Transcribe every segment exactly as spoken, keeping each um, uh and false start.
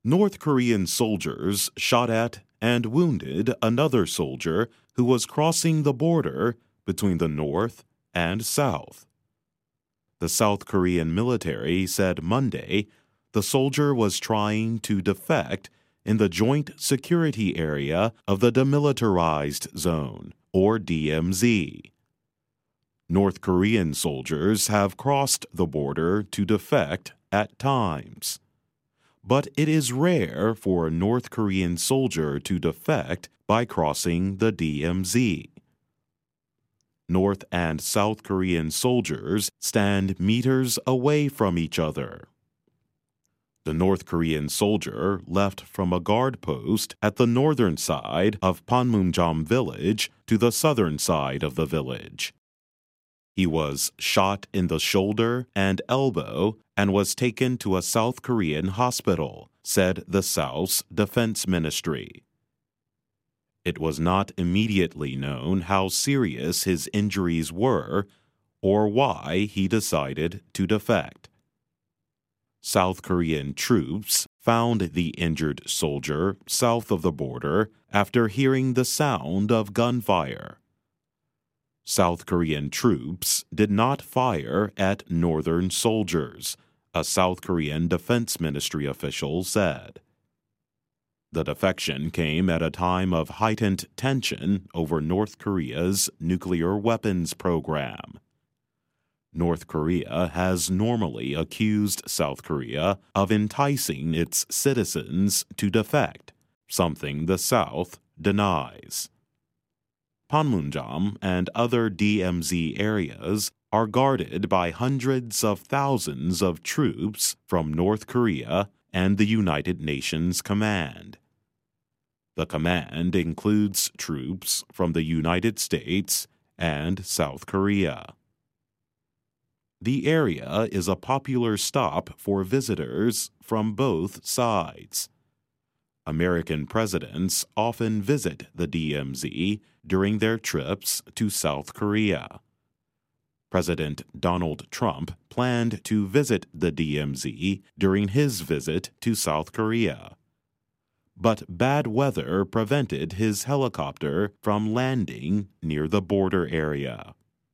North Korean soldiers shot at and wounded another soldier who was crossing the border between the North and South. The South Korean military said Monday the soldier was trying to defect in the Joint Security Area of the Demilitarized Zone, or D M Z. North Korean soldiers have crossed the border to defect at times. But it is rare for a North Korean soldier to defect by crossing the D M Z. North and South Korean soldiers stand meters away from each other. The North Korean soldier left from a guard post at the northern side of Panmunjom village to the southern side of the village. He was shot in the shoulder and elbow and was taken to a South Korean hospital, said the South's defense ministry. It was not immediately known how serious his injuries were or why he decided to defect. South Korean troops found the injured soldier south of the border after hearing the sound of gunfire. South Korean troops did not fire at northern soldiers, a South Korean Defense Ministry official said. The defection came at a time of heightened tension over North Korea's nuclear weapons program. North Korea has normally accused South Korea of enticing its citizens to defect, something the South denies. Panmunjom and other D M Z areas are guarded by hundreds of thousands of troops from North Korea and the United Nations Command. The command includes troops from the United States and South Korea. The area is a popular stop for visitors from both sides. American presidents often visit the D M Z during their trips to South Korea. President Donald Trump planned to visit the D M Z during his visit to South Korea. But bad weather prevented his helicopter from landing near the border area.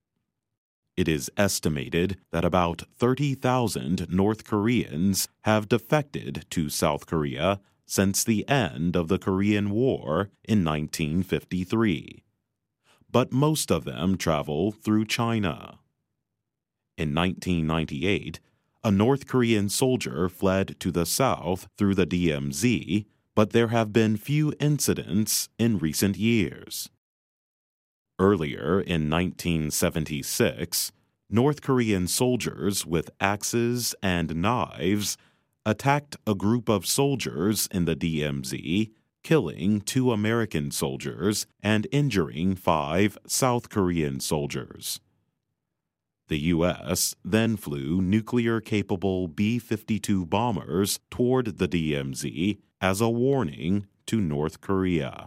It is estimated that about thirty thousand North Koreans have defected to South Korea since the end of the Korean War in nineteen fifty-three. But most of them travel through China. In nineteen ninety-eight, a North Korean soldier fled to the south through the D M Z, but there have been few incidents in recent years. Earlier in nineteen seventy-six, North Korean soldiers with axes and knives attacked a group of soldiers in the D M Z, killing two American soldiers and injuring five South Korean soldiers. The U S then flew nuclear-capable B fifty-two bombers toward the D M Z as a warning to North Korea.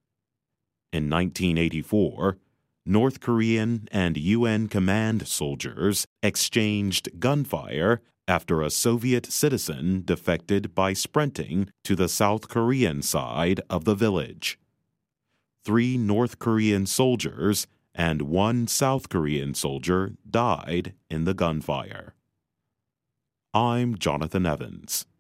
In nineteen eighty-four, North Korean and U N command soldiers exchanged gunfire after a Soviet citizen defected by sprinting to the South Korean side of the village. Three North Korean soldiers and one South Korean soldier died in the gunfire. I'm Jonathan Evans.